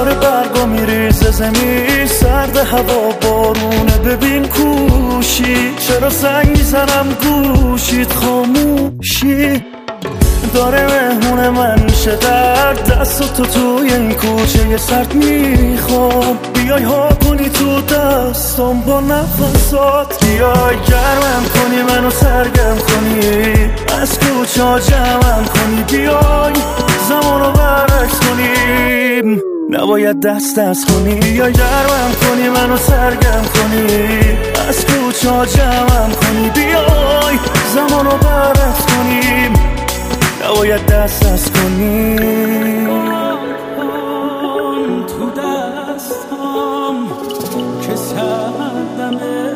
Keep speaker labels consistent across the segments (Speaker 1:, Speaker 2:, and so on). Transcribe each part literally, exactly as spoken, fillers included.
Speaker 1: داره برگا میریزه زمین، سرد هوا بارونه ببین کوشی، چرا زنگ میزنم گوشید خاموشی. داره مهمون من میشه در دست تو توی این کوچه یه سرد میخوام، بیای ها کنی تو دستم با نفسات، بیای گرمم کنی منو سرگرم کنی، از کوچه ها جمعم کنی، بیای زمانو برعکس کنیم، نباید دست دست کنی، یا گرمم کنی منو سرگرم کنی، از کوچه ها جمعم کنی، بیای زمانو برعکس کنیم، نباید دست دست کنی.
Speaker 2: تو دستم که سردمه،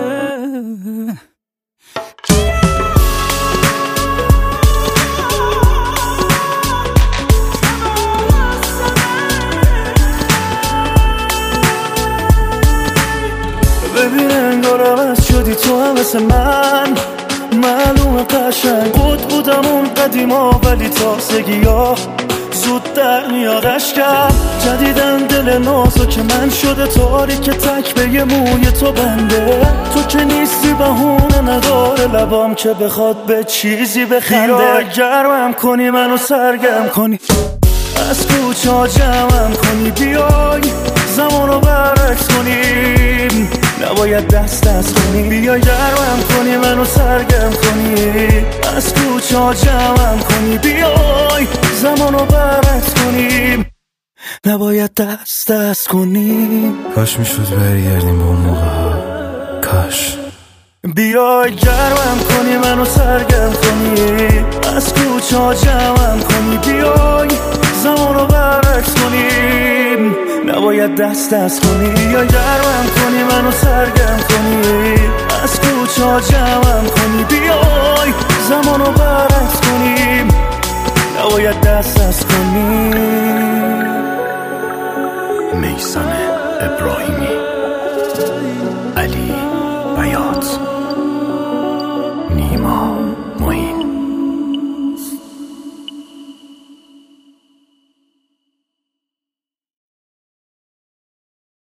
Speaker 1: ببین انگار عوض شدی تو هم مثل من، معلومه قشنگ بود بودم اون قدیما، ولی تازگی ها زود در میاد اشکم، جدیدن دل نازو که من شده تاریک، تک به یه موی تو بنده، تو که نیستی بهونه نداره لبام که بخواد به چیزی بخنده، بیا گرمم کنی منو سرگرم کنی، از کوچه ها جمعم کنی، بیای زمانو برعکس کنیم، نباید دست دست کنی، بیا گرمم کنی منو سرگرم کنی، از کوچه ها جمعم کنی، بیای زمانو برعکس کنیم، نباید دست دست کنیم.
Speaker 3: کاش میشد برگردیم به اون موقع، کاش.
Speaker 1: بیای گرمم کنی منو سرگرم کنی، از کوچه ها جمعم کنی، بیای زمانو برعکس کنیم، نباید دست دست کنی، یا گرمم کنی منو سرگرم کنی، از کوچه ها جمعم کنی، بیای زمانو برعکس کنیم، نباید دست دست کنیم.